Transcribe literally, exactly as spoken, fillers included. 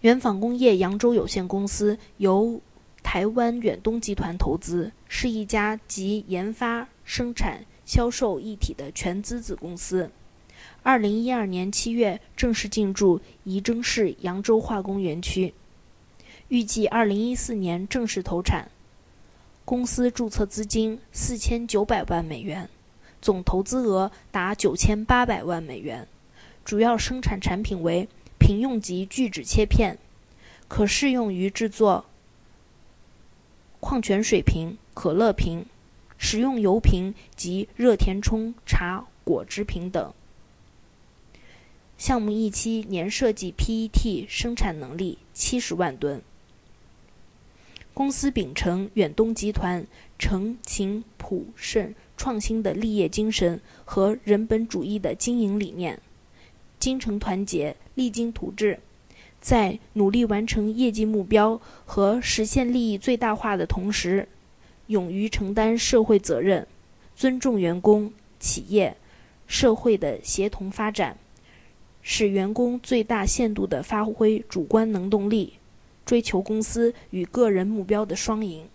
远纺工业扬州有限公司由台湾远东集团投资，是一家集研发、生产、销售一体的全资子公司。二零一二年七月正式进驻仪征市扬州化工园区，预计二零一四年正式投产。公司注册资金四千九百万美元，总投资额达九千八百万美元，主要生产产品为平用级聚酯切片，可适用于制作矿泉水瓶、可乐瓶、食用油瓶及热填充茶果汁瓶等。项目一期年设计 P E T 生产能力七十万吨。公司秉承远东集团诚勤朴慎创新的立业精神和人本主义的经营理念，精诚团结，励精图治，在努力完成业绩目标和实现利益最大化的同时，勇于承担社会责任，尊重员工、企业、社会的协同发展，使员工最大限度地发挥主观能动力，追求公司与个人目标的双赢。